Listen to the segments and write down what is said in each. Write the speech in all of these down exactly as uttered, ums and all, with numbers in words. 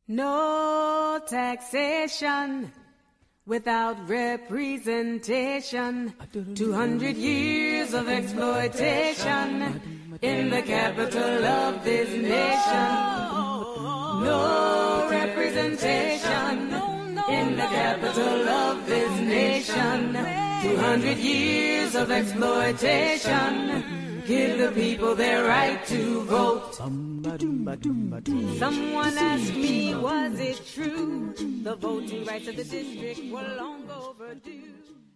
No taxation without representation. Two hundred years of exploitation in the capital of this nation. No representation in the capital of this nation. Two hundred years of exploitation. Give the people their right to vote. Someone asked me, was it true? The voting rights of the district were long overdue.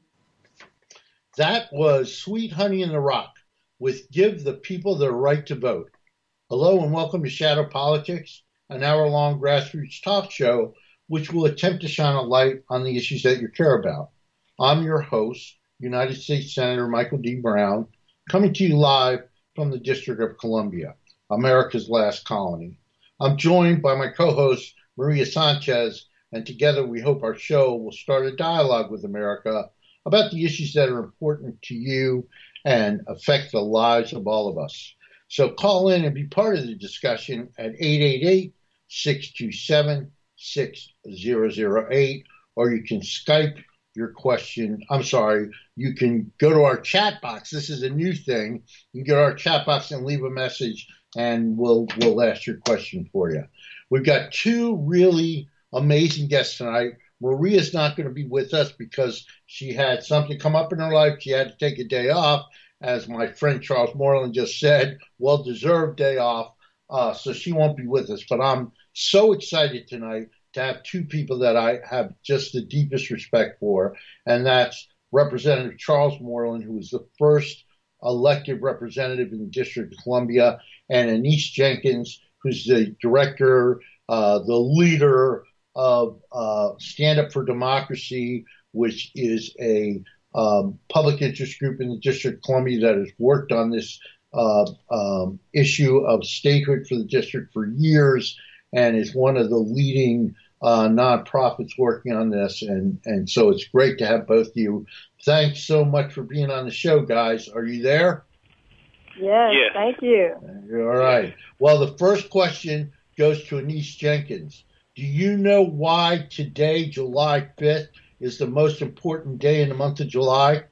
That was Sweet Honey in the Rock with Give the People Their Right to Vote. Hello and welcome to Shadow Politics, an hour-long grassroots talk show which will attempt to shine a light on the issues that you care about. I'm your host, United States Senator Michael D. Brown, coming to you live from the District of Columbia, America's last colony. I'm joined by my co-host, Maria Sanchez, and together we hope our show will start a dialogue with America about the issues that are important to you and affect the lives of all of us. So call in and be part of the discussion at eight eight eight, six two seven, six zero zero eight, or you can Skype your question. I'm sorry, you can go to our chat box. This is a new thing. You can go to our chat box and leave a message, and we'll we'll ask your question for you. We've got two really amazing guests tonight. Maria's not going to be with us because she had something come up in her life. She had to take a day off, as my friend Charles Moreland just said, well-deserved day off, uh, so she won't be with us. But I'm so excited tonight to have two people that I have just the deepest respect for, and that's Representative Charles Moreland, who was the first elected representative in the District of Columbia, and Annise Jenkins, who's the director, uh, the leader of uh, Stand Up for Democracy, which is a um, public interest group in the District of Columbia that has worked on this uh, um, issue of statehood for the district for years, and is one of the leading uh, nonprofits working on this. And, and so it's great to have both of you. Thanks so much for being on the show, guys. Are you there? Yes, yes. Thank you. All right. Well, the first question goes to Annise Jenkins. Do you know why today, July fifth, is the most important day in the month of July?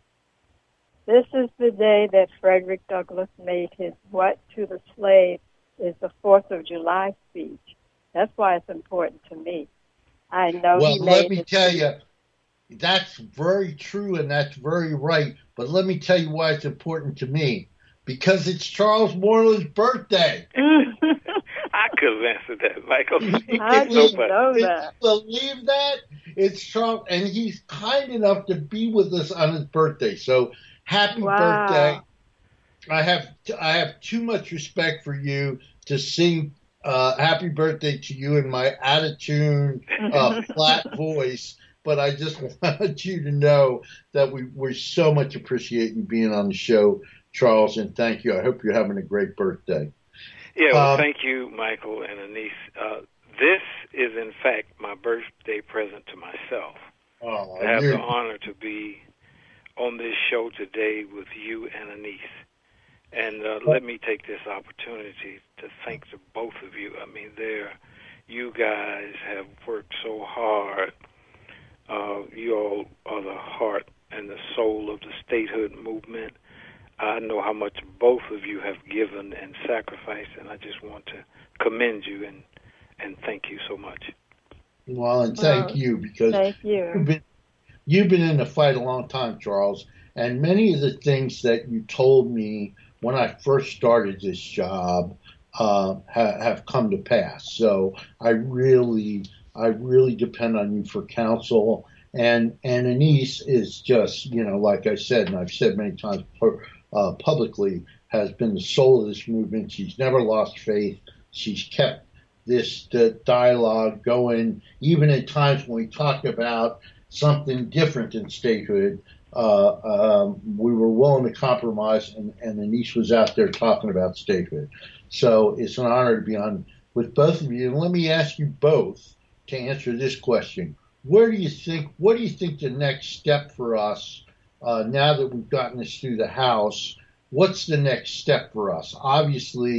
This is the day that Frederick Douglass made his What to the Slave is the fourth of July speech. That's why it's important to me. I know well, he made let me his tell speech. you, that's very true and that's very right. But let me tell you why it's important to me. Because it's Charles Moreland's birthday. I could have answered that, Michael. I didn't know that. Believe that? It's Charles, and he's kind enough to be with us on his birthday. So happy Wow. birthday. I have I have too much respect for you to sing uh, happy birthday to you in my out-of-tune, uh, flat voice, but I just wanted you to know that we, we so much appreciate you being on the show, Charles, and thank you. I hope you're having a great birthday. Yeah, well, Um, thank you, Michael and Annise. Uh, this is, in fact, my birthday present to myself. Oh, I have you- the honor to be on this show today with you and Annise. And uh, let me take this opportunity to thank the both of you. I mean, there, you guys have worked so hard. Uh, you all are the heart and the soul of the statehood movement. I know how much both of you have given and sacrificed, and I just want to commend you and, and thank you so much. Well, and thank Well, you, because Thank you've you. been, you've been in the fight a long time, Charles, and many of the things that you told me when I first started this job uh, ha- have come to pass. So I really, I really depend on you for counsel. And, and Annise is just, you know, like I said, and I've said many times uh, publicly, has been the soul of this movement. She's never lost faith. She's kept this the dialogue going, even at times when we talked about something different than statehood. Uh, um, we were willing to compromise, and, and Annise was out there talking about statehood. So it's an honor to be on with both of you. And let me ask you both to answer this question. Where do you think, what do you think the next step for us, uh, now that we've gotten this through the House, what's the next step for us? Obviously,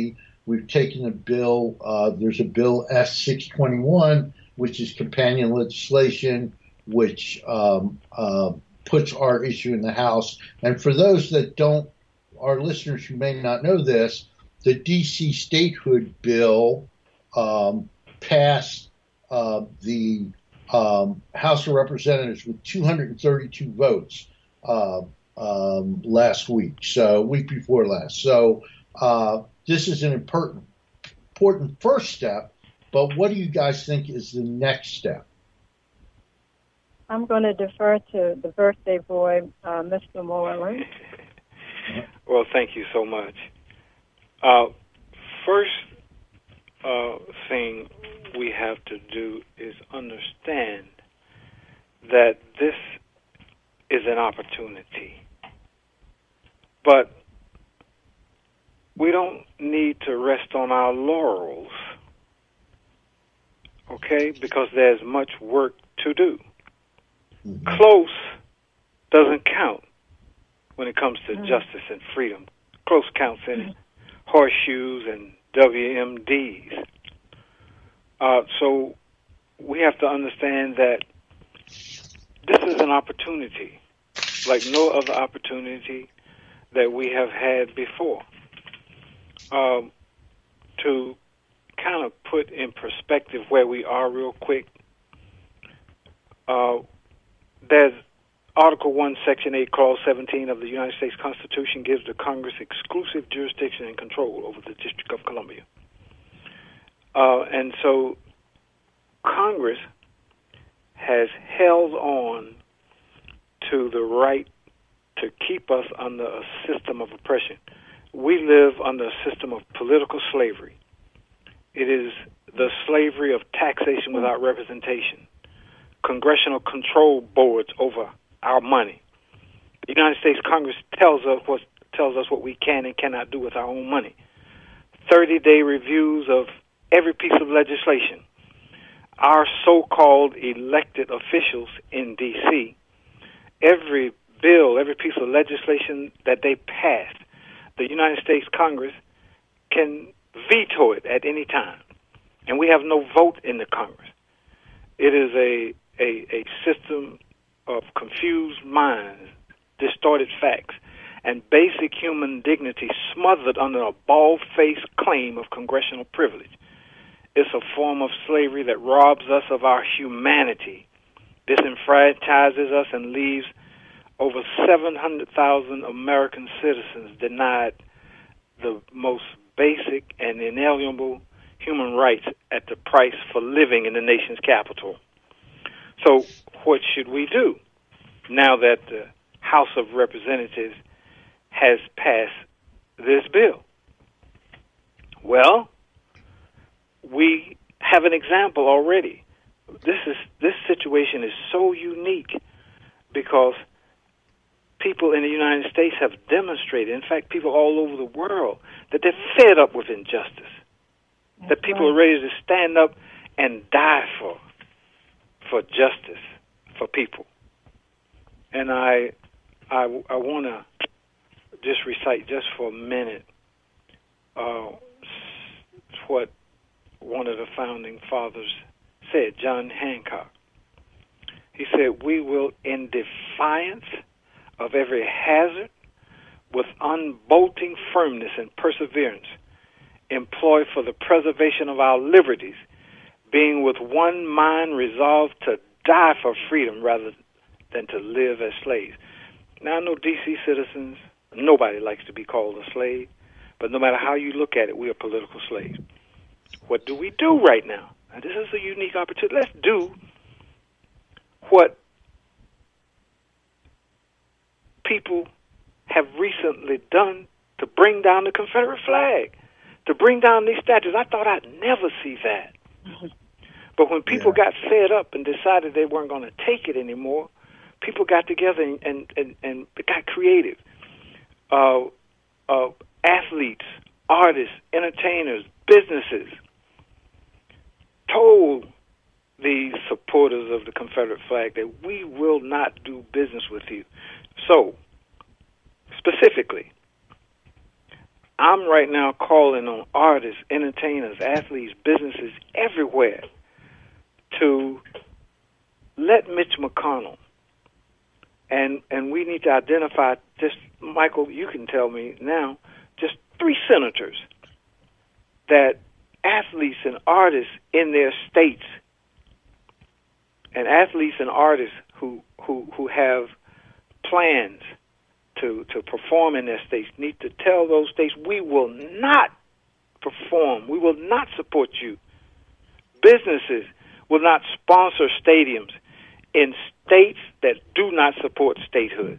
We've taken a bill. Uh, there's a bill S six twenty-one, which is companion legislation, which um, uh, puts our issue in the House. And for those that don't, our listeners who may not know this, the D C statehood bill um, passed uh, the um, House of Representatives with two hundred thirty-two votes uh, um, last week, so week before last. So uh, this is an important, important first step, but what do you guys think is the next step? I'm going to defer to the birthday boy, uh, Mister Moreland. Well, thank you so much. Uh, first uh, thing we have to do is understand that this is an opportunity. But we don't need to rest on our laurels, okay, because there's much work to do. Mm-hmm. Close doesn't count when it comes to mm-hmm. justice and freedom. Close counts in mm-hmm. horseshoes and W M Ds. Uh, so we have to understand that this is an opportunity, like no other opportunity that we have had before. Um, to kind of put in perspective where we are real quick, uh, there's Article one, Section eight, Clause seventeen of the United States Constitution gives the Congress exclusive jurisdiction and control over the District of Columbia. Uh, and so Congress has held on to the right to keep us under a system of oppression. We live under a system of political slavery. It is the slavery of taxation without representation, congressional control boards over our money. The United States Congress tells us what tells us what we can and cannot do with our own money. thirty-day reviews of every piece of legislation. Our so-called elected officials in D C, every bill, every piece of legislation that they pass, the United States Congress can veto it at any time. And we have no vote in the Congress. It is a a, a system of confused minds, distorted facts, and basic human dignity smothered under a bald-faced claim of congressional privilege. It's a form of slavery that robs us of our humanity, disenfranchises us, and leaves over seven hundred thousand American citizens denied the most basic and inalienable human rights at the price for living in the nation's capital. So what should we do now that the House of Representatives has passed this bill? Well, we have an example already. This is this situation is so unique because people in the United States have demonstrated, in fact, people all over the world, that they're fed up with injustice, That's that people right. are ready to stand up and die for for justice for people. And I, I, I want to just recite just for a minute uh, what one of the founding fathers said, John Hancock. He said, "We will, in defiance of every hazard, with unbolting firmness and perseverance, employ for the preservation of our liberties, being with one mind resolved to die for freedom rather than to live as slaves." Now, I know D C citizens, nobody likes to be called a slave, but no matter how you look at it, we are political slaves. What do we do right now? Now, this is a unique opportunity. Let's do what people have recently done to bring down the Confederate flag, to bring down these statues. I thought I'd never see that. Mm-hmm. But when people yeah. got fed up and decided they weren't going to take it anymore, people got together and, and, and, and got creative. Uh, uh, athletes, artists, entertainers, businesses told the supporters of the Confederate flag that we will not do business with you. So, specifically, I'm right now calling on artists, entertainers, athletes, businesses everywhere to let Mitch McConnell, and and we need to identify just, Michael, you can tell me now, just three senators that athletes and artists in their states, and athletes and artists who, who, who have plans to, to perform in their states need to tell those states, we will not perform, we will not support you. Businesses will not sponsor stadiums in states that do not support statehood,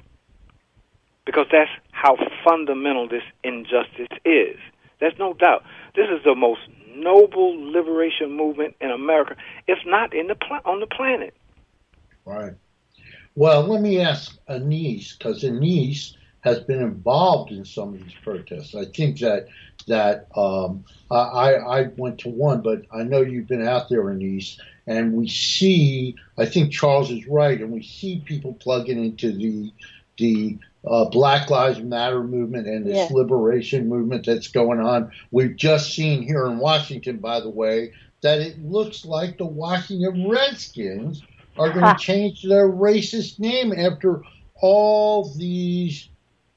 because that's how fundamental this injustice is. There's no doubt. This is the most noble liberation movement in America, if not in the pl- on the planet. Right. Well, let me ask Anise, because Anise has been involved in some of these protests. I think that that um, I, I went to one, but I know you've been out there, Anise, and we see, I think Charles is right, and we see people plugging into the the uh, Black Lives Matter movement and this Yeah. liberation movement that's going on. We've just seen here in Washington, by the way, that it looks like the Washington Redskins are going to change their racist name after all these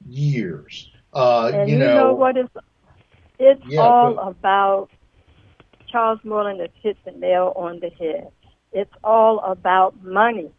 years. Uh, And you you know, know what is? It's Yeah, all but- about, Charles Moreland has hit the nail on the head. It's all about money.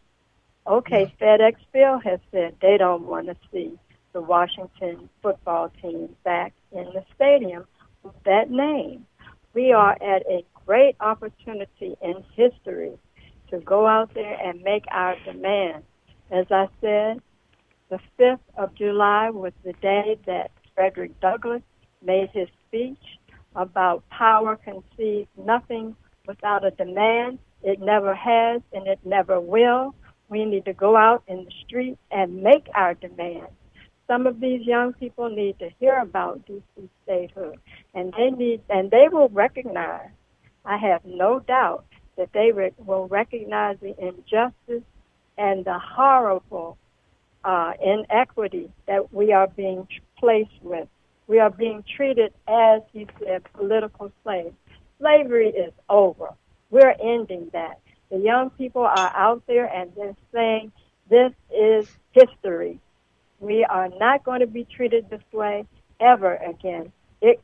Okay, FedEx Bill has said they don't want to see the Washington football team back in the stadium with that name. We are at a great opportunity in history to go out there and make our demand. As I said, the fifth of July was the day that Frederick Douglass made his speech about power concedes nothing without a demand. It never has and it never will. We need to go out in the streets and make our demand. Some of these young people need to hear about D C statehood, and they need, and they will recognize, I have no doubt, that they re- will recognize the injustice and the horrible uh, inequity that we are being tr- placed with. We are being treated as, he said, political slaves. Slavery is over. We're ending that. The young people are out there and they're saying, this is history. We are not going to be treated this way ever again. It,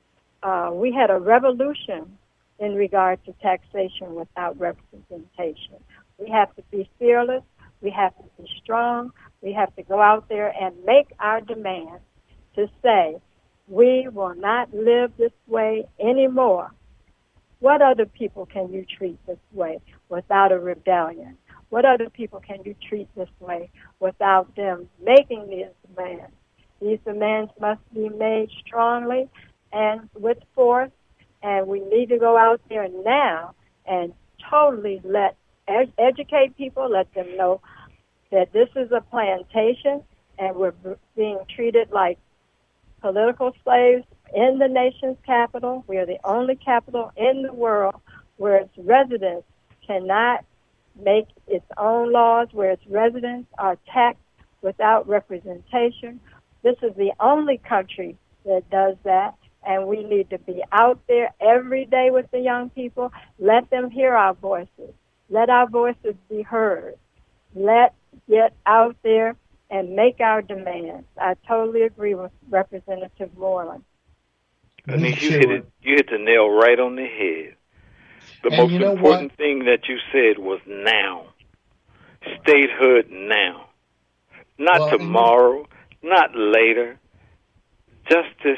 uh, we had a revolution in regard to taxation without representation. We have to be fearless. We have to be strong. We have to go out there and make our demand to say, we will not live this way anymore. What other people can you treat this way without a rebellion? What other people can you treat this way without them making these demands? These demands must be made strongly and with force, and we need to go out there now and totally let ed- educate people, let them know that this is a plantation and we're b- being treated like political slaves in the nation's capital. We are the only capital in the world where its residents cannot make its own laws, where its residents are taxed without representation. This is the only country that does that, and we need to be out there every day with the young people. Let them hear our voices. Let our voices be heard. Let's get out there and make our demands. I totally agree with Representative Moreland. I mean, you hit it. You hit the nail right on the head. The And most you know important what? thing that you said was now. Statehood now. Not Well, and- tomorrow, not later. Justice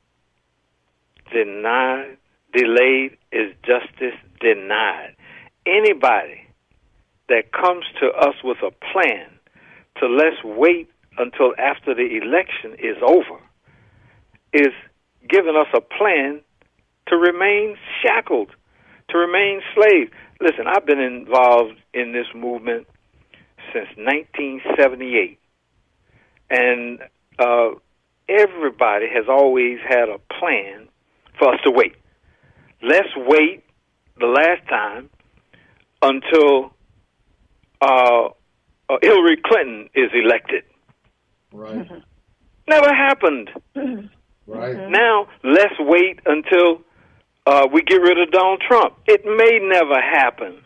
denied, delayed is justice denied. Anybody that comes to us with a plan to let's wait until after the election is over is giving us a plan to remain shackled, to remain slaves. Listen, I've been involved in this movement since nineteen seventy-eight, and uh, everybody has always had a plan for us to wait. Let's wait the last time until uh, uh, Hillary Clinton is elected. Right. Never happened. Right. Mhm. Now, let's wait until uh, we get rid of Donald Trump. It may never happen.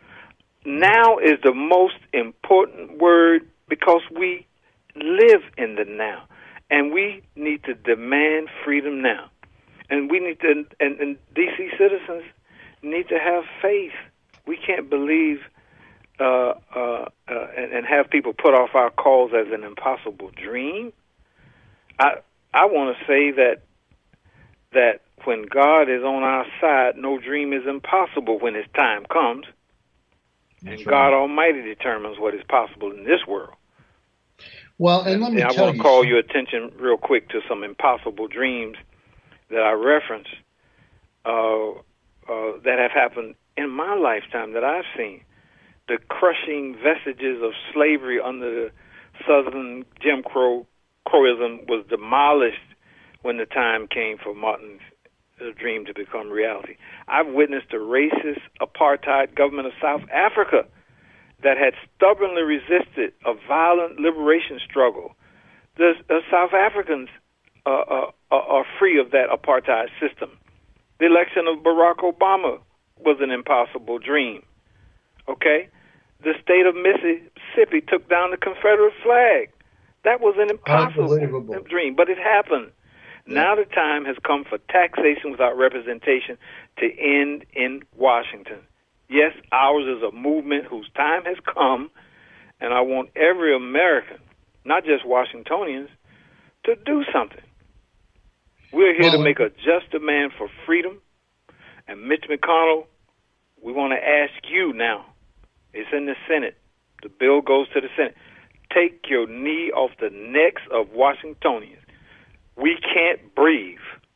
Now is the most important word because we live in the now, and we need to demand freedom now. And we need to, and, and D C citizens need to have faith. We can't believe uh, uh, uh, and, and have people put off our cause as an impossible dream. I I want to say that that when God is on our side, no dream is impossible when His time comes. That's and right. God Almighty determines what is possible in this world. Well, and, and let me and tell I want you, to call some- your attention real quick to some impossible dreams that I reference uh, uh, that have happened in my lifetime that I've seen. The crushing vestiges of slavery under the Southern Jim Crow Crowism was demolished when the time came for Martin's uh, dream to become reality. I've witnessed the racist apartheid government of South Africa that had stubbornly resisted a violent liberation struggle. The, the South Africans uh, uh, are free of that apartheid system. The election of Barack Obama was an impossible dream. Okay? The state of Mississippi took down the Confederate flag. That was an impossible dream, but it happened. Yeah. Now the time has come for taxation without representation to end in Washington. Yes, ours is a movement whose time has come, and I want every American, not just Washingtonians, to do something. We're here well, to make a just demand for freedom, and Mitch McConnell, we want to ask you now. It's in the Senate. The bill goes to the Senate. Take your knee off the necks of Washingtonians. We can't breathe.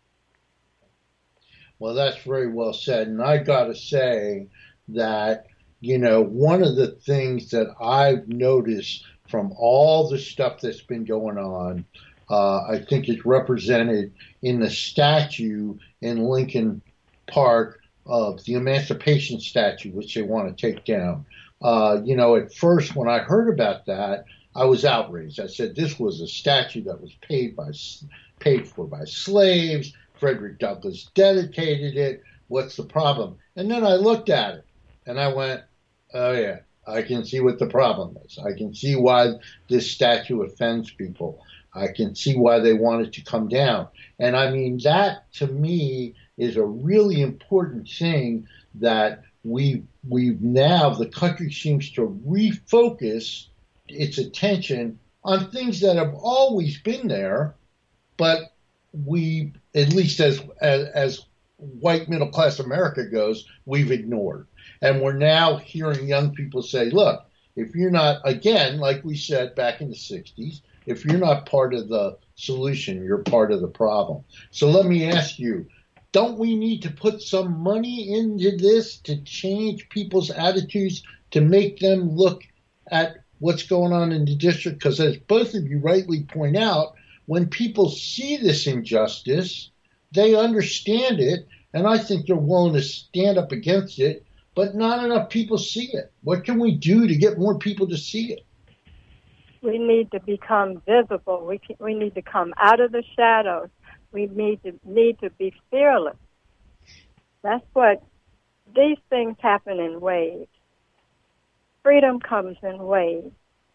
Well, that's very well said. And I got to say that, you know, one of the things that I've noticed from all the stuff that's been going on, uh, I think is represented in the statue in Lincoln Park of the Emancipation statue, which they want to take down. Uh, you know, at first when I heard about that, I was outraged. I said this was a statue that was paid by paid for by slaves. Frederick Douglass dedicated it. What's the problem? And then I looked at it and I went, oh yeah, I can see what the problem is. I can see why this statue offends people. I can see why they want it to come down. And I mean, that to me is a really important thing that we we've now, the country seems to refocus its attention on things that have always been there, but we, at least as, as, as white middle class America goes, we've ignored. And we're now hearing young people say, look, if you're not, again, like we said back in the sixties, if you're not part of the solution, you're part of the problem. So let me ask you, don't we need to put some money into this to change people's attitudes, to make them look at what's going on in the district? Because as both of you rightly point out, when people see this injustice, they understand it, and I think they're willing to stand up against it, but not enough people see it. What can we do to get more people to see it? We need to become visible. We can, we need to come out of the shadows. We need to need to be fearless. That's what, these things happen in waves. Freedom comes in waves.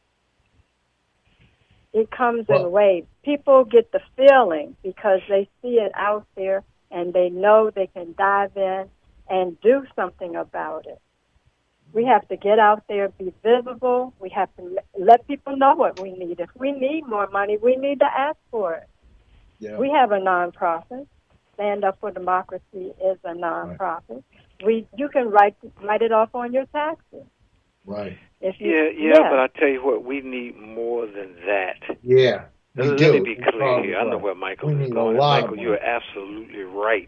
It comes well, in waves. People get the feeling because they see it out there and they know they can dive in and do something about it. We have to get out there, be visible. We have to let people know what we need. If we need more money, we need to ask for it. Yeah. We have a nonprofit. Stand Up for Democracy is a nonprofit. Right. We you can write write it off on your taxes. Right. If you, yeah, yeah, yeah, but I tell you what, we need more than that. Yeah. We let, do. let me be clear here. I know where Michael we is going. Michael, you're absolutely right.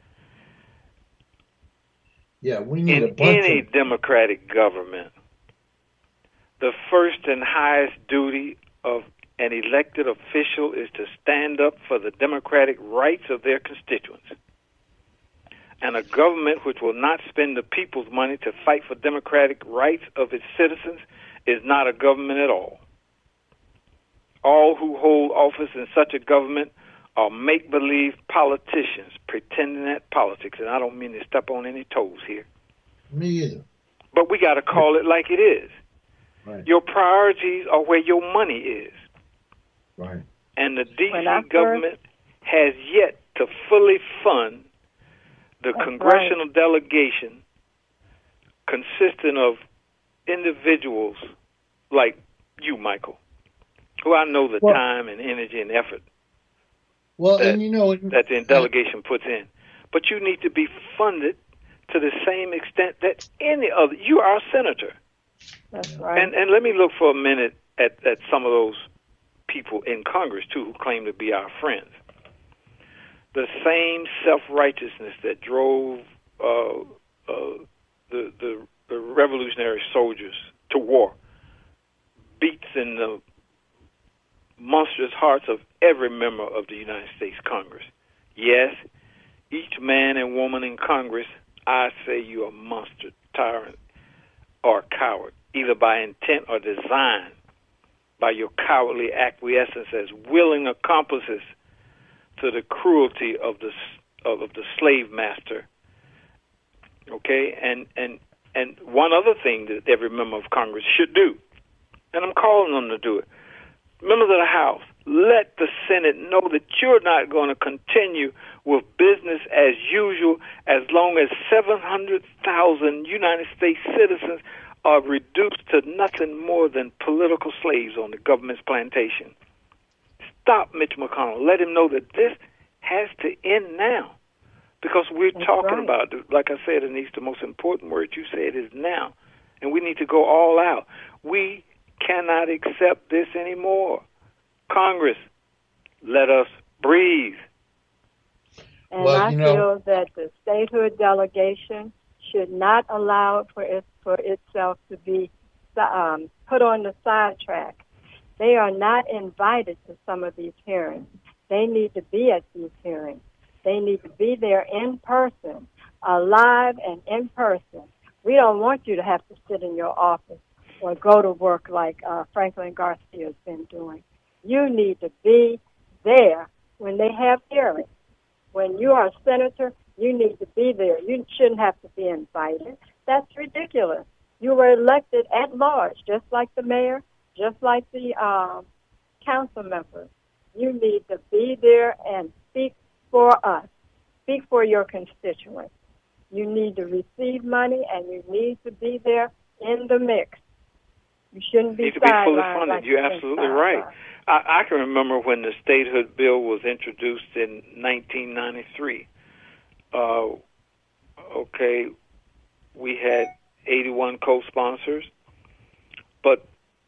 Yeah, we need in a bunch any of... democratic government, the first and highest duty of an elected official is to stand up for the democratic rights of their constituents. And a government which will not spend the people's money to fight for democratic rights of its citizens is not a government at all. All who hold office in such a government are make-believe politicians pretending at politics. And I don't mean to step on any toes here. Me either. But we got to call it like it is. Right. Your priorities are where your money is. Right. And the D When C I government has yet to fully fund the That's congressional delegation consisting of individuals like you, Michael, who I know the Well- time and energy and effort Well, that, and you know, that the delegation puts in. But you need to be funded to the same extent that any other. You are a senator. That's right. And and let me look for a minute at, at some of those people in Congress, too, who claim to be our friends. The same self-righteousness that drove uh, uh, the, the the revolutionary soldiers to war beats in the monstrous hearts of every member of the United States Congress. Yes, each man and woman in Congress, I say you are a monster, tyrant, or a coward, either by intent or design, by your cowardly acquiescence as willing accomplices to the cruelty of the of, of the slave master. Okay, and and and one other thing that every member of Congress should do, and I'm calling them to do it. Members of the House, let the Senate know that you're not going to continue with business as usual as long as seven hundred thousand United States citizens are reduced to nothing more than political slaves on the government's plantation. Stop Mitch McConnell. Let him know that this has to end now. Because we're That's talking right. about, like I said, Denise, the most important word you said is now. And we need to go all out. We cannot accept this anymore. Congress, let us breathe. And Well, I you know- feel that the statehood delegation should not allow for it for itself to be um, put on the sidetrack. They are not invited to some of these hearings. They need to be at these hearings. They need to be there in person, alive and in person. We don't want you to have to sit in your office or go to work like uh, Franklin Garcia has been doing. You need to be there when they have hearings. When you are a senator, you need to be there. You shouldn't have to be invited. That's ridiculous. You were elected at large, just like the mayor, just like the um, council members. You need to be there and speak for us. Speak for your constituents. You need to receive money, and you need to be there in the mix. You shouldn't be Need to be fully sidelined funded. like You're you've been absolutely right. sidelined. I, I can remember when the statehood bill was introduced in nineteen ninety-three. Uh, okay, we had eighty-one co-sponsors, but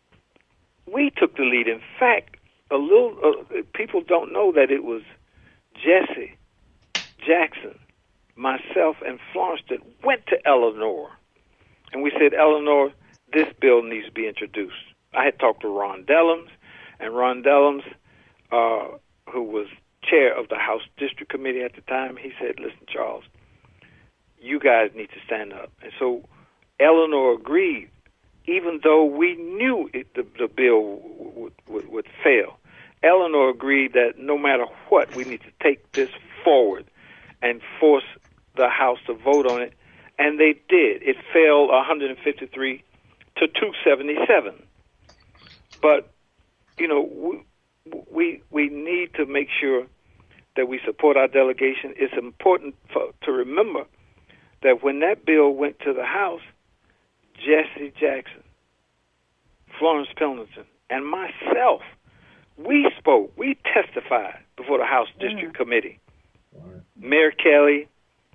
we took the lead. In fact, a little uh, people don't know that it was Jesse Jackson, myself, and Florence that went to Eleanor, and we said, Eleanor, this bill needs to be introduced. I had talked to Ron Dellums, and Ron Dellums, uh, who was chair of the House District Committee at the time, he said, listen, Charles, you guys need to stand up. And so Eleanor agreed, even though we knew it, the, the bill would, would, would fail. Eleanor agreed that no matter what, we need to take this forward and force the House to vote on it, and they did. It fell one hundred fifty-three to two seventy-seven. But, you know, we, we, we need to make sure that we support our delegation. It's important for, to remember that when that bill went to the House, Jesse Jackson, Florence Pendleton, and myself, we spoke, we testified before the House District Mm-hmm. Committee. Mayor Kelly,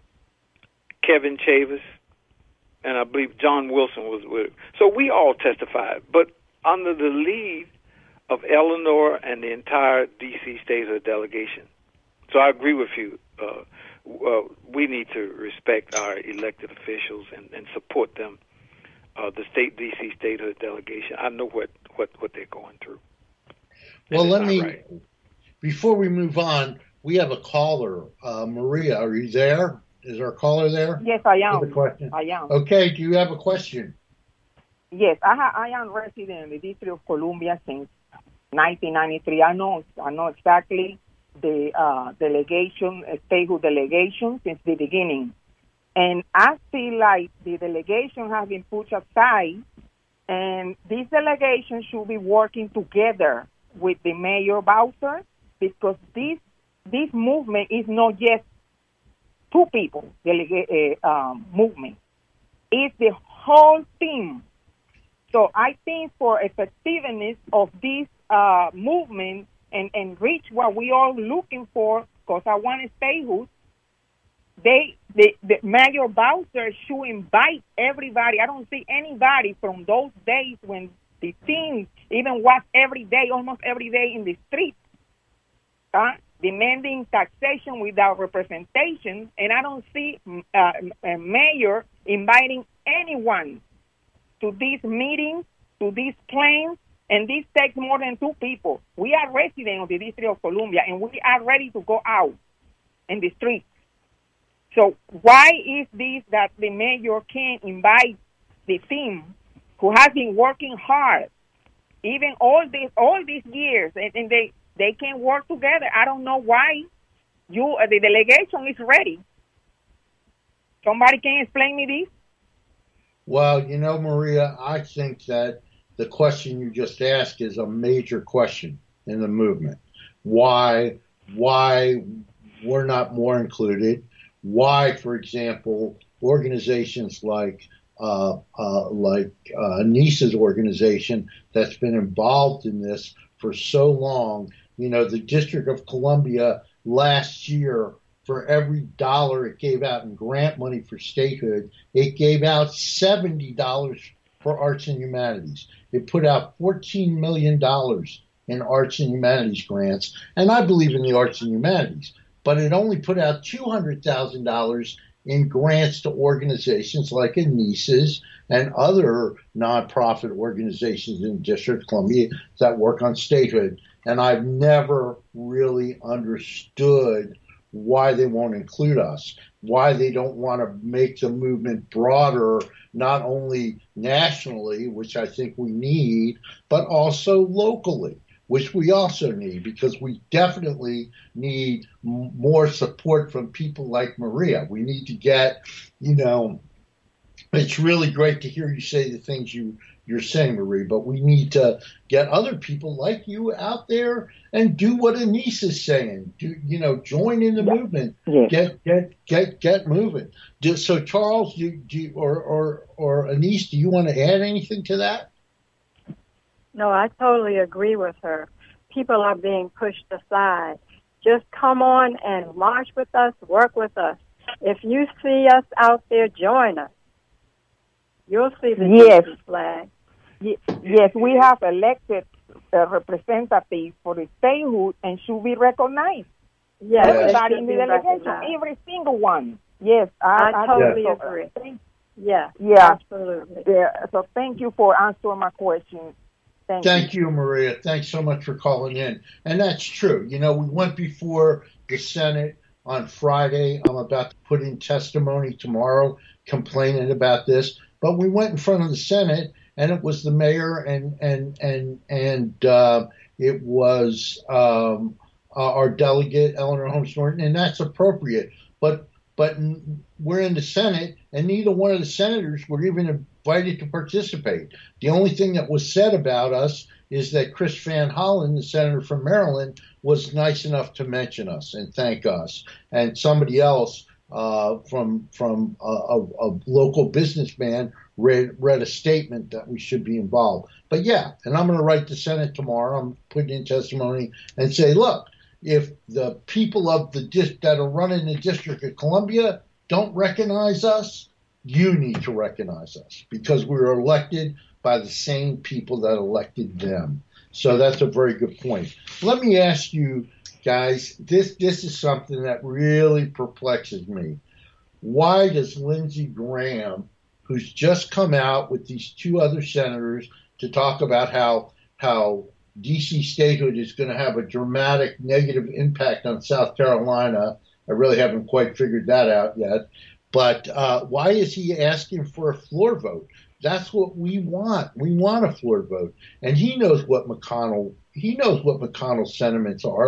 Kevin Chavis, and I believe John Wilson was with it. So we all testified, but under the lead of Eleanor and the entire D C statehood delegation. So I agree with you. Uh, uh, we need to respect our elected officials and, and support them. Uh, the state D C statehood delegation. I know what, what, what they're going through. And Well, it's let not me, right. before we move on, we have a caller. Uh, Maria, are you there? Is our caller there? Yes, I With a am. question? I am. Okay, do you have a question? Yes, I, ha- I am resident in the District of Columbia since nineteen ninety-three. I know, I know exactly the uh, delegation, uh, statehood delegation since the beginning. And I feel like the delegation has been put aside, and this delegation should be working together with the Mayor Bowser, because this this movement is not just two people delega- uh, um, movement. It's the whole team. So I think for effectiveness of this uh, movement and, and reach what we are looking for, because I want to statehood, they, the, the Mayor Bowser should invite everybody. I don't see anybody from those days when the team even was every day, almost every day in the street, uh, demanding taxation without representation. And I don't see uh, a mayor inviting anyone to these meetings, to these plans, and this takes more than two people. We are residents of the District of Columbia, and we are ready to go out in the streets. So why is this that the mayor can't invite the team who has been working hard, even all these all these years, and, and they, they can work together? I don't know why you uh, the delegation is ready. Somebody can explain me this? Well, you know, Maria, I think that the question you just asked is a major question in the movement. Why, why we're not more included? Why, for example, organizations like uh, uh, like uh, Anissa's organization that's been involved in this for so long, you know, the District of Columbia last year, for every dollar it gave out in grant money for statehood, it gave out seventy dollars for arts and humanities. It put out fourteen million dollars in arts and humanities grants, and I believe in the arts and humanities, but it only put out two hundred thousand dollars in grants to organizations like Anissa's and other nonprofit organizations in the District of Columbia that work on statehood. And I've never really understood why they won't include us, why they don't want to make the movement broader, not only nationally, which I think we need, but also locally, which we also need, because we definitely need m- more support from people like Maria. We need to get, you know, it's really great to hear you say the things you, you're saying, Marie, but we need to get other people like you out there and do what Anissa is saying. Do, you know, join in the yeah. movement. Yeah. Get get get get moving. Do, so, Charles, do, do or or or Anissa, do you want to add anything to that? No, I totally agree with her. People are being pushed aside. Just come on and march with us, work with us. If you see us out there, join us. You'll see the yes. Jesus flag. Yes, we have elected a representative for the statehood and should be recognized. Yes, everybody in the delegation, recognized. Every single one. Yes, I, I, I totally so, agree. Uh, yeah, yeah, absolutely. Yeah. So thank you for answering my question. Thank, Thank you. you, Maria. Thanks so much for calling in. And that's true. You know, we went before the Senate on Friday. I'm about to put in testimony tomorrow complaining about this. But we went in front of the Senate, and it was the mayor and and and and uh, it was um, uh, our delegate Eleanor Holmes Norton, and that's appropriate. But but we're in the Senate, and neither one of the senators were even invited to participate. The only thing that was said about us is that Chris Van Hollen, the senator from Maryland, was nice enough to mention us and thank us, and somebody else. Uh, from from a, a, a local businessman read, read a statement that we should be involved. But yeah, and I'm going to write the Senate tomorrow. I'm putting in testimony and say, look, if the people of the dis- that are running the District of Columbia don't recognize us, you need to recognize us, because we were elected by the same people that elected them. So that's a very good point. Let me ask you, guys, this this is something that really perplexes me. Why does Lindsey Graham, who's just come out with these two other senators to talk about how how D C statehood is going to have a dramatic negative impact on South Carolina? I really haven't quite figured that out yet. But uh, why is he asking for a floor vote? That's what we want. We want a floor vote. And he knows what McConnell, he knows what McConnell's sentiments are.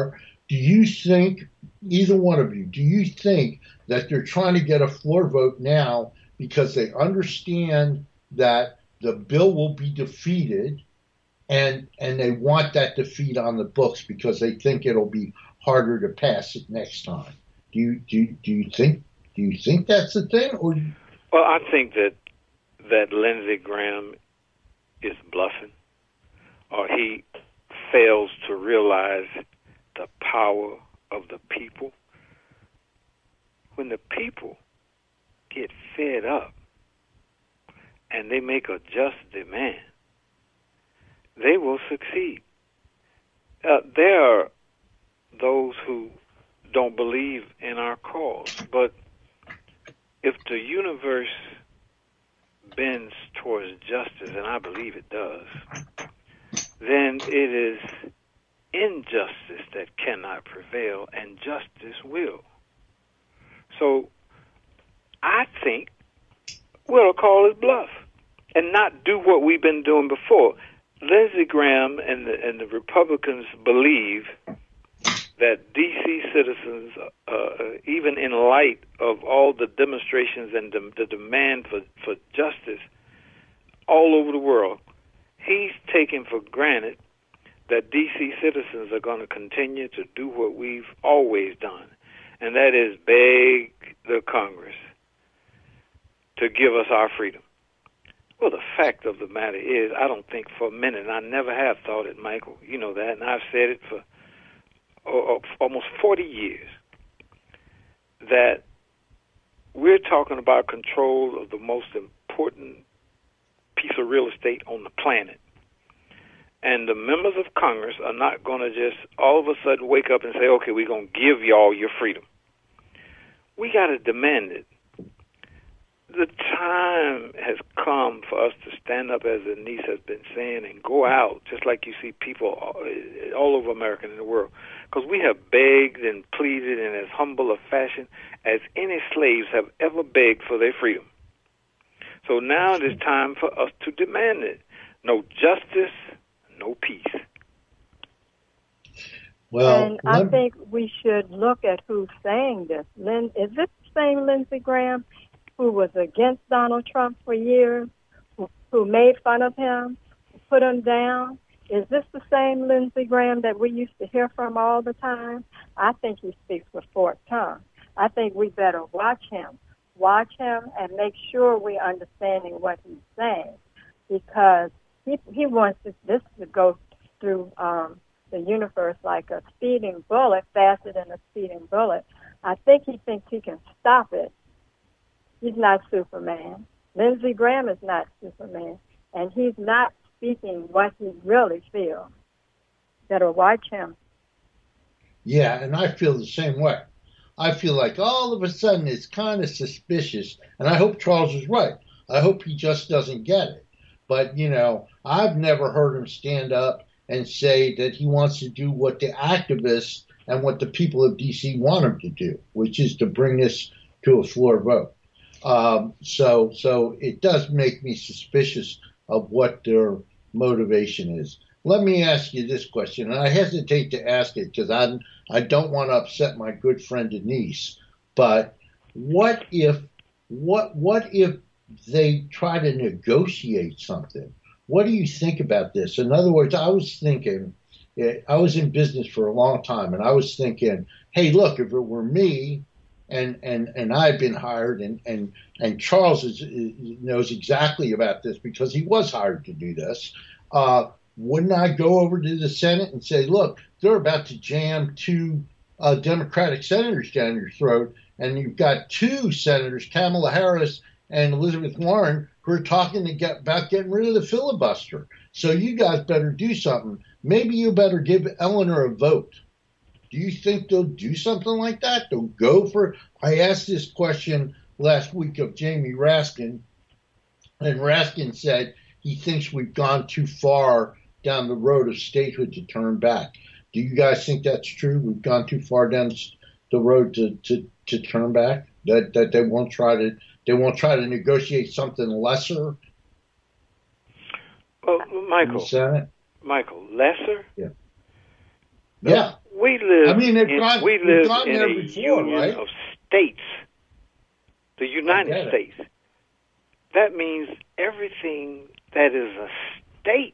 Do you think, either one of you, do you think that they're trying to get a floor vote now because they understand that the bill will be defeated and and they want that defeat on the books because they think it'll be harder to pass it next time? Do you do you, do you think do you think that's the thing? Or well, I think that that Lindsey Graham is bluffing, or he fails to realize the power of the people. When the people get fed up and they make a just demand, they will succeed. Uh, there are those who don't believe in our cause, but if the universe bends towards justice, and I believe it does, then it is injustice that cannot prevail, and justice will. So I think we'll call his bluff and not do what we've been doing before. Lindsey Graham and the, and the Republicans believe that D C citizens, uh, even in light of all the demonstrations and the, the demand for, for justice all over the world, he's taking for granted that D C citizens are going to continue to do what we've always done, and that is beg the Congress to give us our freedom. Well, the fact of the matter is, I don't think for a minute, and I never have thought it, Michael, you know that, and I've said it for oh, almost forty years, that we're talking about control of the most important piece of real estate on the planet. And the members of Congress are not going to just all of a sudden wake up and say, okay, we're going to give y'all your freedom. We got to demand it. The time has come for us to stand up, as Anise has been saying, and go out, just like you see people all over America and in the world, because we have begged and pleaded in as humble a fashion as any slaves have ever begged for their freedom. So now it is time for us to demand it. No justice, no peace. Well, and I think we should look at who's saying this. Lynn, is this the same Lindsey Graham who was against Donald Trump for years, who, who made fun of him, put him down? Is this the same Lindsey Graham that we used to hear from all the time? I think he speaks with forked tongue. I think we better watch him. Watch him and make sure we're understanding what he's saying, because he he wants this, this to go through um, the universe like a speeding bullet, faster than a speeding bullet. I think he thinks he can stop it. He's not Superman. Lindsey Graham is not Superman, and he's not speaking what he really feels. Better watch him. Yeah, and I feel the same way. I feel like all of a sudden it's kind of suspicious, and I hope Charles is right. I hope he just doesn't get it. But, you know, I've never heard him stand up and say that he wants to do what the activists and what the people of D C want him to do, which is to bring this to a floor vote. Um, so, so it does make me suspicious of what their motivation is. Let me ask you this question, and I hesitate to ask it because I I don't want to upset my good friend Denise. But what if what what if they try to negotiate something? What do you think about this? In other words, I was thinking, I was in business for a long time, and I was thinking, hey, look, if it were me, and and and I've been hired, and and and Charles is, is, knows exactly about this because he was hired to do this. Uh, wouldn't I go over to the Senate and say, look, they're about to jam two uh, Democratic senators down your throat, and you've got two senators, Kamala Harris and Elizabeth Warren, who are talking to get, about getting rid of the filibuster. So you guys better do something. Maybe you better give Eleanor a vote. Do you think they'll do something like that? They'll go for – I asked this question last week of Jamie Raskin, and Raskin said he thinks we've gone too far down the road of statehood to turn back. Do you guys think that's true? We've gone too far down the road to, to, to turn back? That that they won't try to they won't try to negotiate something lesser? Well, Michael, Senate? Michael, lesser? Yeah. No, Yeah. We live. I mean, they've in, gone, we we've live gone in there a before, union right? of states, the United States. That means everything that is a state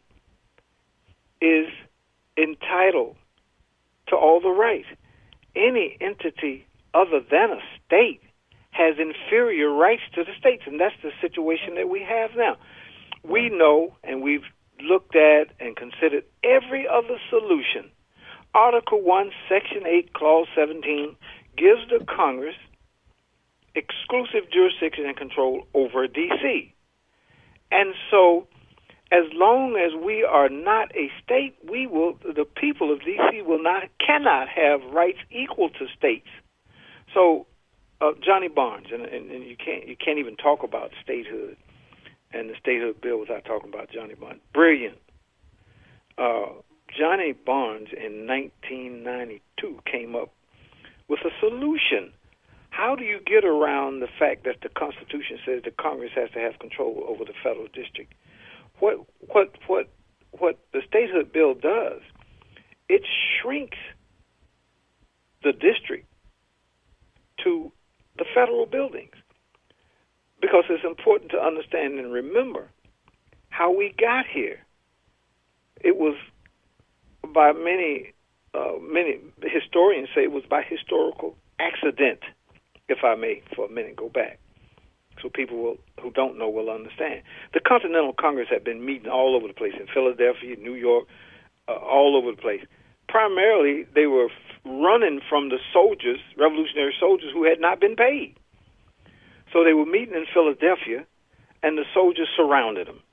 is entitled to all the rights. Any entity other than a state has inferior rights to the states, and that's the situation that we have now. We know, and we've looked at and considered every other solution. Article one, Section eight, Clause seventeen gives the Congress exclusive jurisdiction and control over D C. And so, as long as we are not a state, we will, the people of D C will not, cannot have rights equal to states. So, uh, Johnny Barnes, and, and, and you can't you can't even talk about statehood and the statehood bill without talking about Johnny Barnes. Brilliant. Uh, Johnny Barnes in nineteen ninety-two came up with a solution. How do you get around the fact that the Constitution says the Congress has to have control over the federal district? What what what what the statehood bill does, it shrinks the district to the federal buildings, because it's important to understand and remember how we got here. It was by many uh, many historians say it was by historical accident, if I may for a minute go back, so people will, who don't know will understand. The Continental Congress had been meeting all over the place, in Philadelphia, New York, uh, all over the place. Primarily, they were f- running from the soldiers, revolutionary soldiers, who had not been paid. So they were meeting in Philadelphia, and the soldiers surrounded them.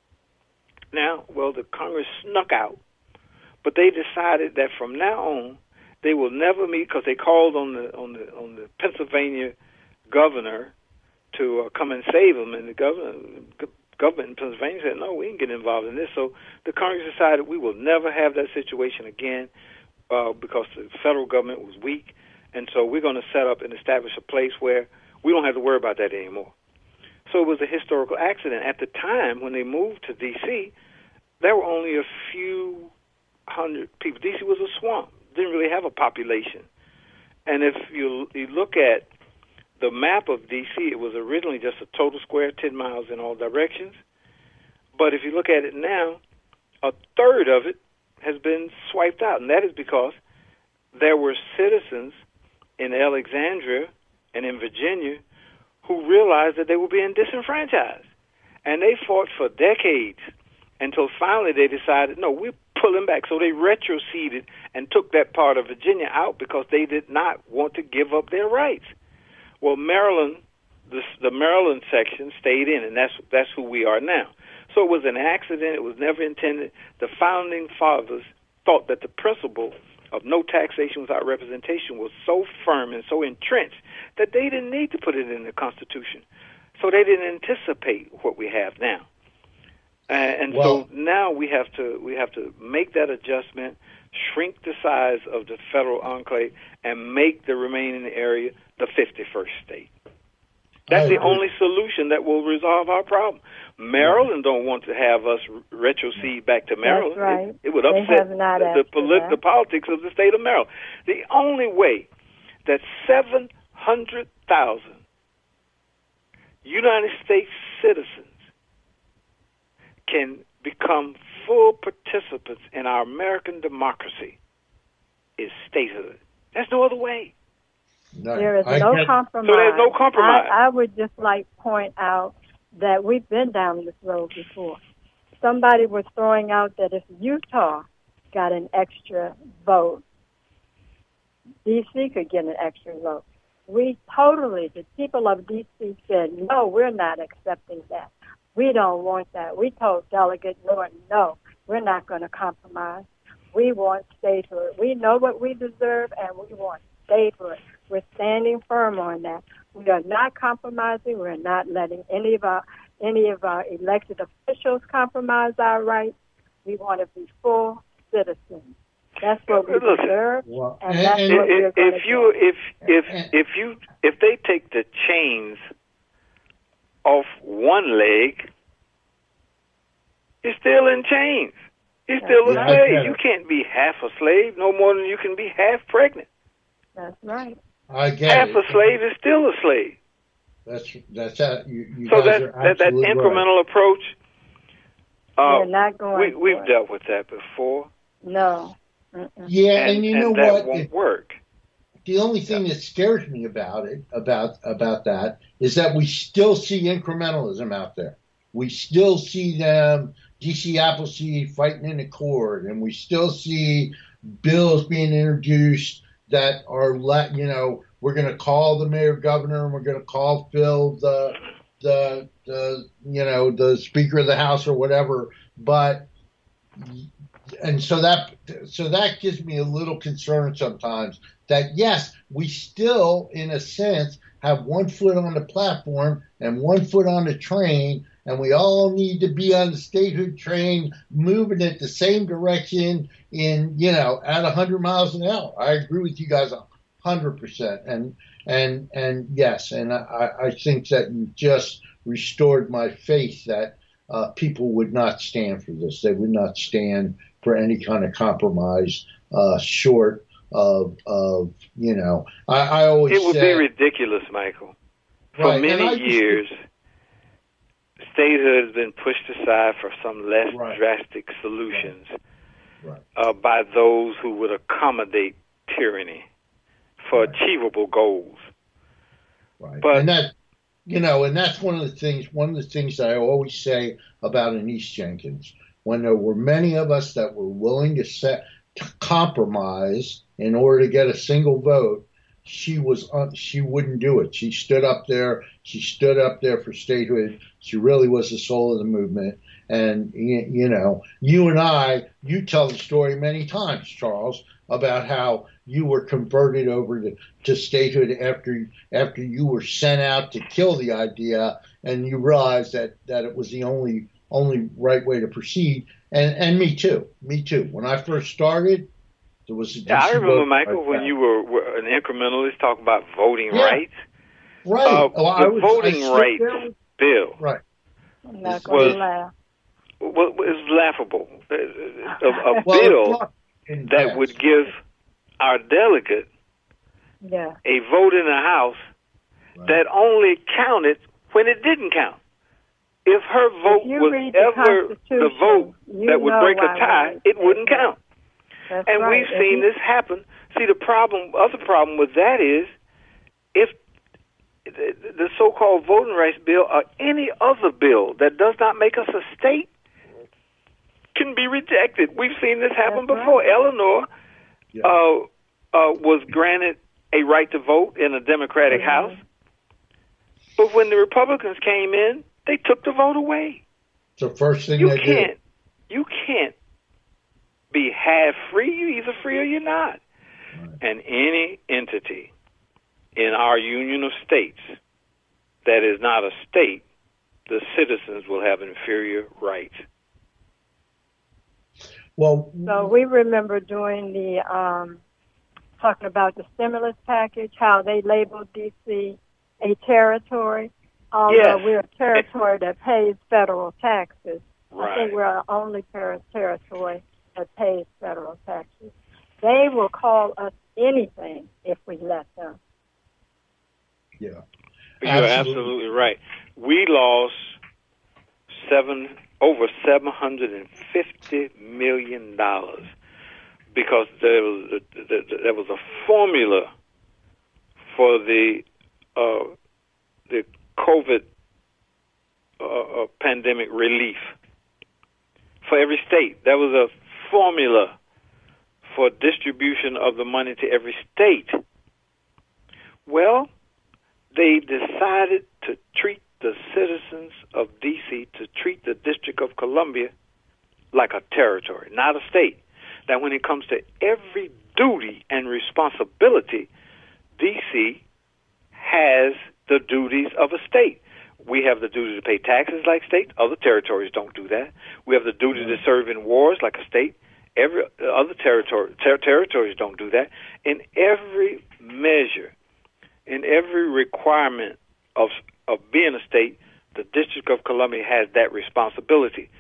Now, well, the Congress snuck out, but they decided that from now on, they will never meet, because they called on the on the on the Pennsylvania governor to uh, come and save them, and the governor, government in Pennsylvania said, no, we ain't getting involved in this. So the Congress decided we will never have that situation again, uh, because the federal government was weak, and so we're going to set up and establish a place where we don't have to worry about that anymore. So it was a historical accident. At the time when they moved to D C, there were only a few hundred people. D C was a swamp, didn't really have a population. And if you you look at the map of D C, it was originally just a total square, ten miles in all directions. But if you look at it now, a third of it has been swiped out. And that is because there were citizens in Alexandria and in Virginia who realized that they were being disenfranchised. And they fought for decades until finally they decided, no, we're pulling back. So they retroceded and took that part of Virginia out because they did not want to give up their rights. Well, Maryland, the, the Maryland section stayed in, and that's that's who we are now. So it was an accident. It was never intended. The founding fathers thought that the principle of no taxation without representation was so firm and so entrenched that they didn't need to put it in the Constitution. So they didn't anticipate what we have now. Uh, and well, so now we have to we have to make that adjustment, shrink the size of the federal enclave, and make the remaining area the fifty-first state. That's the only solution that will resolve our problem. Maryland don't want to have us retrocede back to Maryland. That's right. It, it would upset the, the, polit- the politics of the state of Maryland. The only way that seven hundred thousand United States citizens can become full participants in our American democracy is statehood. There's no other way. No, there is I no can't. compromise. So there's no compromise. I, I would just like to point out that we've been down this road before. Somebody was throwing out that if Utah got an extra vote, D C could get an extra vote. We totally, the people of D C said, no, we're not accepting that. We don't want that. We told Delegate Norton, no, we're not going to compromise. We want statehood. We know what we deserve, and we want statehood. We're standing firm on that. We are not compromising. We're not letting any of our any of our elected officials compromise our rights. We want to be full citizens. That's what we Listen, deserve, well, and that's if, what we're going if to you do. if if if you if they take the chains off one leg, you're still in chains. You're still a Yeah, slave. You can't be half a slave no more than you can be half pregnant. That's right. I get Half it. a slave is still a slave. That's that's how you, you So guys that, are that that absolutely incremental right. approach, uh, We're not going we, for we've it. dealt with that before. No. Mm-mm. Yeah, and, and you and know that what? won't It- work. the only thing that scares me about it, about about that, is that we still see incrementalism out there. We still see them, D C Appleseed fighting in the court, and we still see bills being introduced that are let you know we're going to call the mayor governor and we're going to call Phil the the the you know the speaker of the house or whatever, but. And so that so that gives me a little concern sometimes that yes, we still, in a sense, have one foot on the platform and one foot on the train, and we all need to be on the statehood train, moving at the same direction in you know at one hundred miles an hour. I agree with you guys a hundred percent, and and and yes, and I, I think that you just restored my faith that uh, people would not stand for this. They would not stand for any kind of compromise, uh, short of, of you know, I, I always It would say, be ridiculous, Michael. For right, and many I- years, statehood has been pushed aside for some less Right. drastic solutions Right. uh, by those who would accommodate tyranny for Right. achievable goals. Right. But- and that, you know, and that's one of the things, one of the things I always say about Anise Jenkins. When there were many of us that were willing to set to compromise in order to get a single vote, she was uh, she wouldn't do it. She stood up there. She stood up there for statehood. She really was the soul of the movement. And you, you know, you and I, you tell the story many times, Charles, about how you were converted over to, to statehood after after you were sent out to kill the idea, and you realized that that it was the only only right way to proceed. And and me too, me too. When I first started, there was a Yeah, I D C remember, vote Michael, like when that. you were, were an incrementalist talking about voting Yeah. rights. right. Uh, Oh, I the was, I voting stood rights there- bill Right. I'm not This going was- to laugh. was, was laughable. A, a, a Well, bill it's not in that text. would give our delegate Yeah. a vote in the House Right. that only counted when it didn't count. If her vote you was read the ever the Constitution, vote you that would know break a why tie, we- it wouldn't count. That's And right. we've If seen you- this happen. See, the problem, other problem with that is, if the, the so-called voting rights bill or any other bill that does not make us a state can be rejected. We've seen this happen That's before. right. Eleanor Yeah. uh, uh, was granted a right to vote in a Democratic Mhm. House, but when the Republicans came in, they took the vote away. It's the first thing You they can't, you can't be half free. You're either free or you're not. Right. And any entity in our union of states that is not a state, the citizens will have inferior rights. do. Well, So we remember doing the um, talking about the stimulus package, how they labeled D C a territory. Although Yes. we're a territory that pays federal taxes, I Right. think we're the only ter- territory that pays federal taxes. They will call us anything if we let them. yeah. You're Absolutely. absolutely right. We lost seven over seven hundred and fifty million dollars because there was a, there was a formula for the uh, the COVID uh, uh, pandemic relief for every state. There was a formula for distribution of the money to every state. Well, they decided to treat the citizens of D C, to treat the District of Columbia like a territory, not a state. Now, when it comes to every duty and responsibility, D C has the duties of a state. We have the duty to pay taxes like states. Other territories don't do that. We have the duty to serve in wars like a state. Every other territory ter- territories don't do that. In every measure, in every requirement of of being a state, the District of Columbia has that responsibility.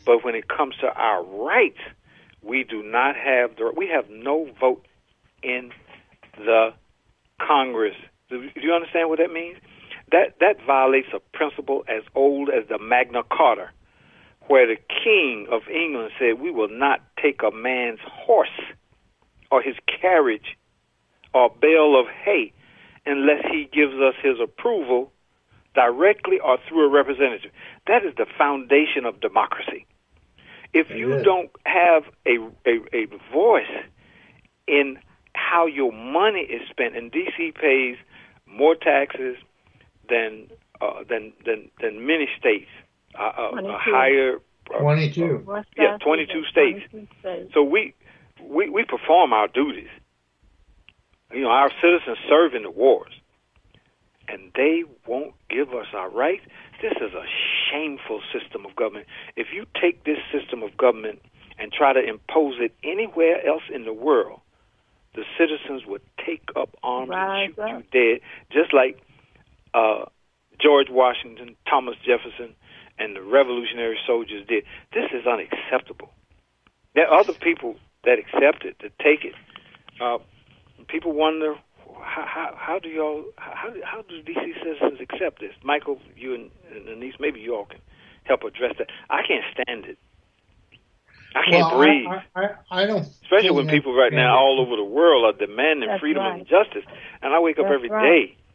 But when it comes to our rights, we do not have the, we have no vote in the Congress. Do you understand what that means? That that violates a principle as old as the Magna Carta, where the King of England said, we will not take a man's horse or his carriage or bale of hay unless he gives us his approval directly or through a representative. That is the foundation of democracy. If you don't have a, a, a voice in how your money is spent, and D C pays more taxes than uh, than, than than many states, uh, a higher uh, twenty-two, uh, yeah, twenty-two states. twenty-two states. So we, we we perform our duties. You know, our citizens serve in the wars, and they won't give us our rights. This is a shameful system of government. If you take this system of government and try to impose it anywhere else in the world, the citizens would take up arms Rise and shoot up. you dead, just like uh, George Washington, Thomas Jefferson, and the Revolutionary soldiers did. This is unacceptable. There are other people that accept it, that take it. Uh, people wonder, how, how, how do y'all, how, how do D C citizens accept this? Michael, you and, and Anise, maybe you all can help address that. I can't stand it. I can't well, breathe. I, I, I don't. Especially when people right now all over the world are demanding That's freedom right. and justice. And I wake up That's every right. day.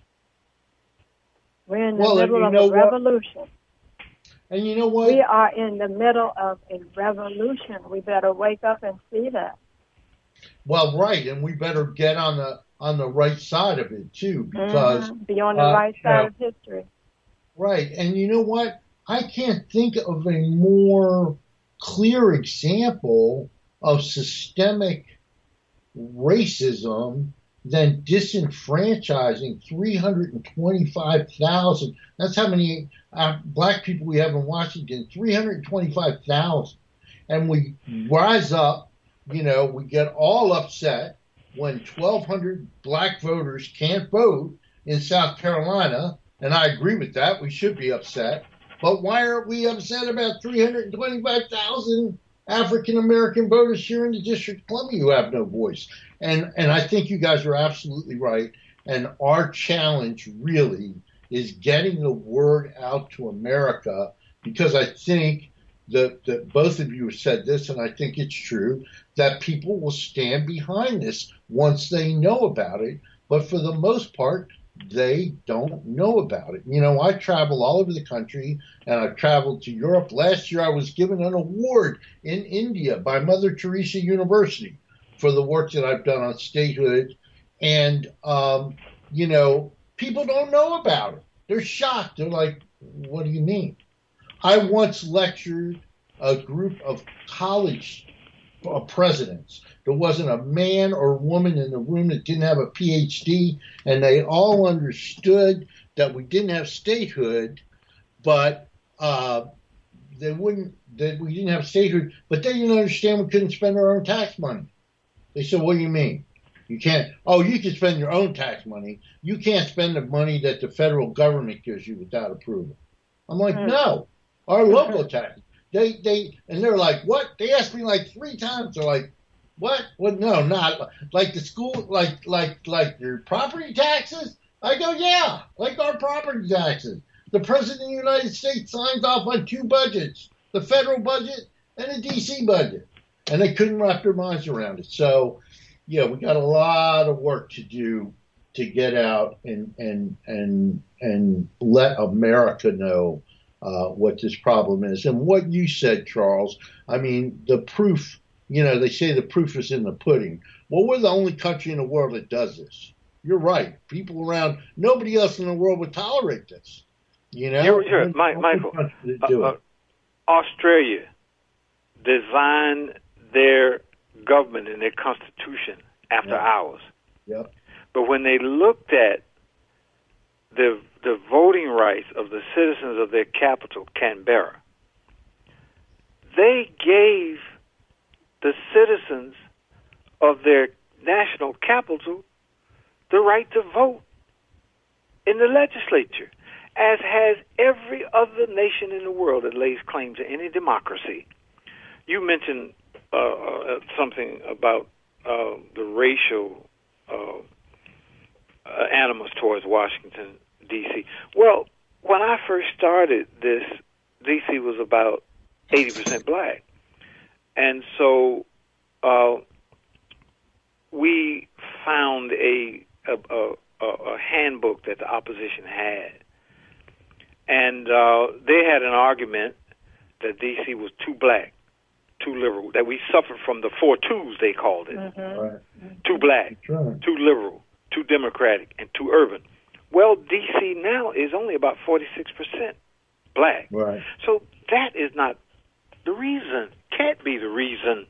We're in the Well, middle you of know a what? revolution. And you know what? We are in the middle of a revolution. We better wake up and see that. Well, right, and we better get on the on the right side of it too, because Mhm. Be on the uh, right you side know, of history. right. And you know what? I can't think of a more clear example of systemic racism than disenfranchising three hundred twenty-five thousand. That's how many uh, black people we have in Washington, three hundred twenty-five thousand. And we rise up, you know, we get all upset when twelve hundred black voters can't vote in South Carolina. And I agree with that. We should be upset. But why aren't we upset about three hundred twenty-five thousand African American voters here in the District of Columbia who have no voice? And and I think you guys are absolutely right. And our challenge really is getting the word out to America, because I think that, that both of you have said this, and I think it's true, that people will stand behind this once they know about it. But for the most part, they don't know about it. You know, I travel all over the country, and I've traveled to Europe. Last year, I was given an award in India by Mother Teresa University for the work that I've done on statehood. And, um, you know, people don't know about it. They're shocked. They're like, what do you mean? I once lectured a group of college uh, presidents. There wasn't a man or woman in the room that didn't have a P H D, and they all understood that we didn't have statehood, but uh, they wouldn't. That we didn't have statehood, but they didn't understand we couldn't spend our own tax money. They said, "What do you mean? You can't? Oh, you can spend your own tax money. You can't spend the money that the federal government gives you without approval." I'm like, Mm. "No, our local tax." They they and they're like, "What?" They asked me like three times. They're like, "What? Well, no, not like the school, like like like your property taxes." I go, "Yeah, like our property taxes. The president of the United States signs off on two budgets, the federal budget and the D C budget," and they couldn't wrap their minds around it. So, yeah, we got a lot of work to do to get out and and and and let America know uh, what this problem is. And what you said, Charles, I mean, the proof, you know, they say the proof is in the pudding. Well, we're the only country in the world that does this. You're right. People around, nobody else in the world would tolerate this. You know? You're, you're, We're the Mike, only Michael, country that uh, do uh, it. Australia designed their government and their constitution after Yeah. ours. Yep. But when they looked at the the voting rights of the citizens of their capital, Canberra, they gave the citizens of their national capital the right to vote in the legislature. as has every other nation in the world that lays claim to any democracy. You mentioned uh, uh, something about uh, the racial uh, uh, animus towards Washington, D C Well, when I first started this, D C was about eighty percent black. And so uh, we found a, a, a, a handbook that the opposition had. And uh, they had an argument that D C was too black, too liberal, that we suffered from the four twos, they called it. Mm-hmm. Right. Too black, right. Too liberal, too democratic, and too urban. Well, D C now is only about forty-six percent black. Right. So that is not the reason, can't be the reason.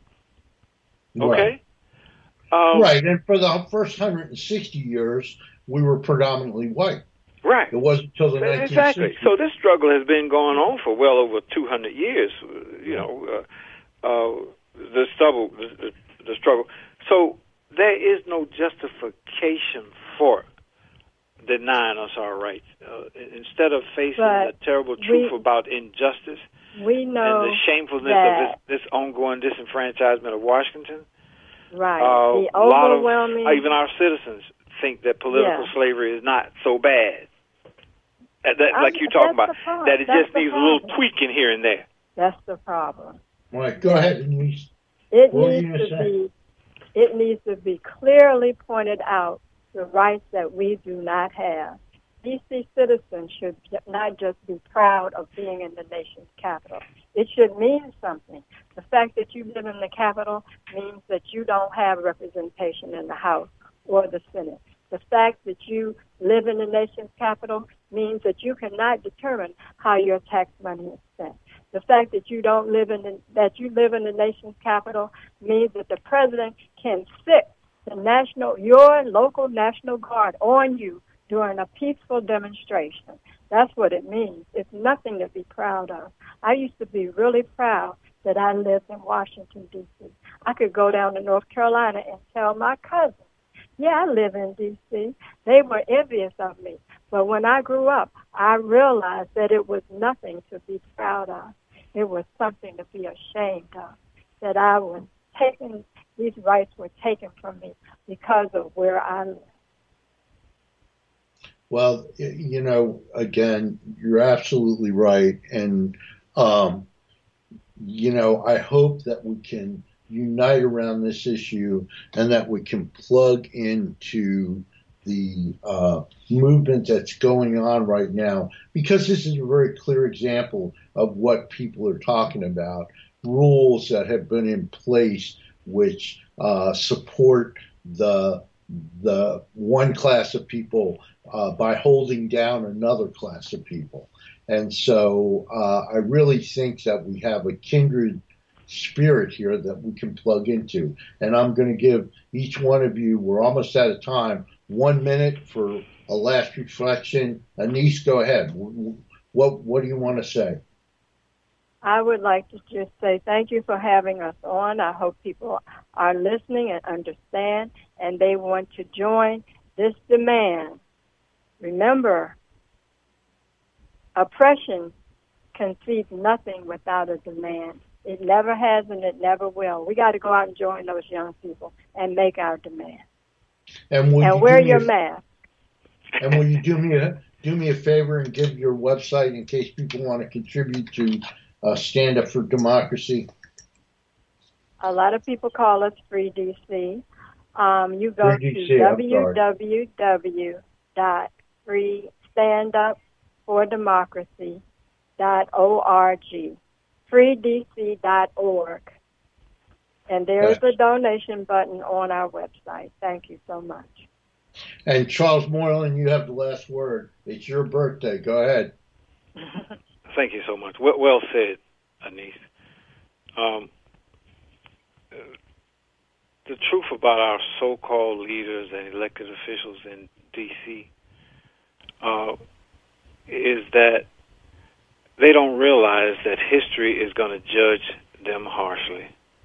Okay? Right. Um, right. And for the first one hundred sixty years, we were predominantly white. Right. It wasn't until the nineteen sixties. Exactly. So this struggle has been going on for well over two hundred years. You know, uh, uh, the struggle, the, the struggle. So there is no justification for denying us our rights. Uh, instead of facing but the terrible truth we, about injustice we know and the shamefulness that, of this, this ongoing disenfranchisement of Washington, right? uh, the a lot of overwhelming, uh, even our citizens think that political yeah. slavery is not so bad. Uh, that, like I'm, you're talking about, that it that's just needs a problem. little tweaking here and there. That's the problem. All right, go ahead, Denise. It what needs to say? be. It needs to be clearly pointed out the rights that we do not have. D C citizens should not just be proud of being in the nation's capital. It should mean something. The fact that you live in the capital means that you don't have representation in the House or the Senate. The fact that you live in the nation's capital means that you cannot determine how your tax money is spent. The fact that you don't live in the, that you live in the nation's capital means that the president can sit the national, your local National Guard on you during a peaceful demonstration. That's what it means. It's nothing to be proud of. I used to be really proud that I lived in Washington, D C I could go down to North Carolina and tell my cousins, yeah, I live in D C They were envious of me. But when I grew up, I realized that it was nothing to be proud of. It was something to be ashamed of, that I was taken, these rights were taken from me because of where I live. Well, you know, again, you're absolutely right. And, um, you know, I hope that we can unite around this issue and that we can plug into the uh, movement that's going on right now, because this is a very clear example of what people are talking about, rules that have been in place which uh, support the the one class of people uh, by holding down another class of people. And so uh, I really think that we have a kindred spirit here that we can plug into. And I'm going to give each one of you, we're almost out of time, one minute for a last reflection. Anise, go ahead. What, what do you want to say? I would like to just say thank you for having us on. I hope people are listening and understand, and they want to join this demand. Remember, oppression concedes nothing without a demand. It never has and it never will. We got to go out and join those young people and make our demand. And, will and you wear your a, mask. And will you do me a do me a favor and give your website in case people want to contribute to uh, Stand Up for Democracy? A lot of people call us Free D C. Um, you go Free D C, to w w w dot free stand up for democracy dot org, free d c dot org. And there is a donation button on our website. Thank you so much. And Charles Moreland, you have the last word. It's your birthday. Go ahead. Thank you so much. Well, well said, Anise. Um, the truth about our so-called leaders and elected officials in D C uh, is that they don't realize that history is going to judge them harshly.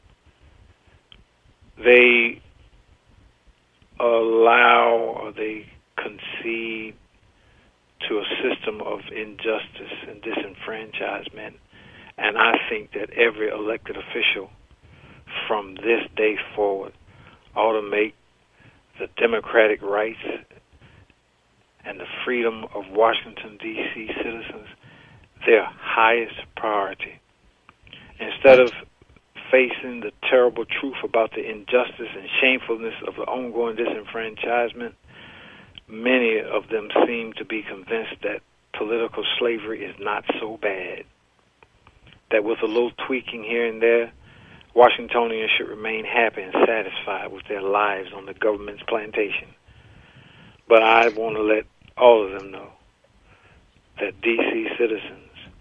They allow or they concede to a system of injustice and disenfranchisement. And I think that every elected official from this day forward ought to make the democratic rights and the freedom of Washington, D C citizens their highest priority. Instead of facing the terrible truth about the injustice and shamefulness of the ongoing disenfranchisement, many of them seem to be convinced that political slavery is not so bad, that with a little tweaking here and there, Washingtonians should remain happy and satisfied with their lives on the government's plantation. But I want to let all of them know that D C citizens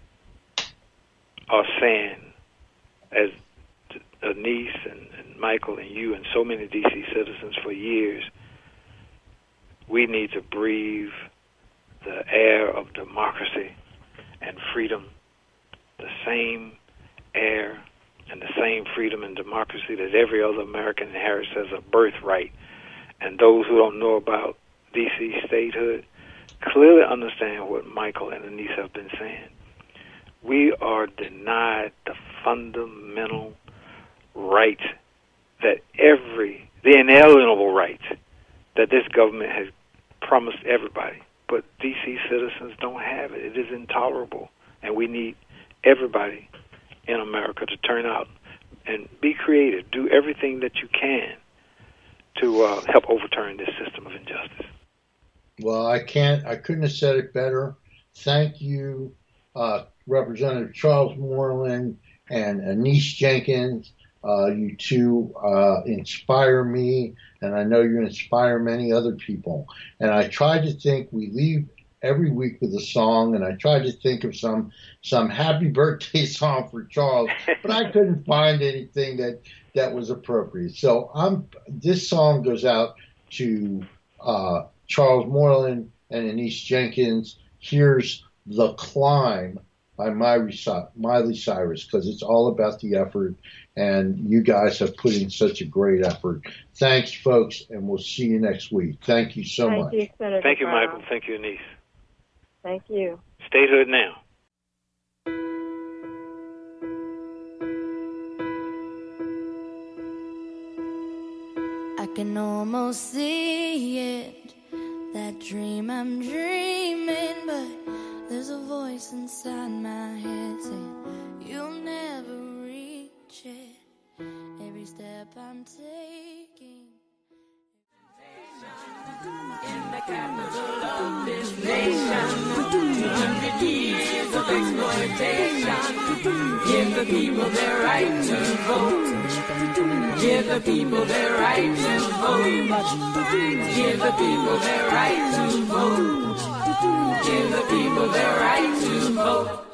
are saying, as Anise and, and Michael and you and so many D C citizens for years, we need to breathe the air of democracy and freedom, the same air and the same freedom and democracy that every other American inherits as a birthright. And those who don't know about D C statehood clearly understand what Michael and Anise have been saying. We are denied the fundamental right that every, the inalienable right that this government has promised everybody. But D C citizens don't have it. It is intolerable. And we need everybody in America to turn out and be creative. Do everything that you can to uh, help overturn this system of injustice. Well, I can't, I couldn't have said it better. Thank you, uh, Representative Charles Moreland and Anise Jenkins. Uh, you two uh, inspire me, and I know you inspire many other people. And I try to think, we leave every week with a song, and I tried to think of some some happy birthday song for Charles, but I couldn't find anything that, that was appropriate. So I'm this song goes out to uh, Charles Moreland and Anise Jenkins. Here's The Climb by Miley Cyrus, because it's all about the effort, and you guys have put in such a great effort. Thanks, folks, and we'll see you next week. Thank you so Thank much. You, Senator Thank you, Brown. Michael. Thank you, Anise. Thank you. Statehood now. I can almost see it, that dream I'm dreaming, but there's a voice inside my head saying you'll never reach it. Every step I'm taking. In the capital of this nation, two hundred years of exploitation. Give the people their right to vote. Give the people their right to vote. Give the people their right to vote. Give the people their right to vote.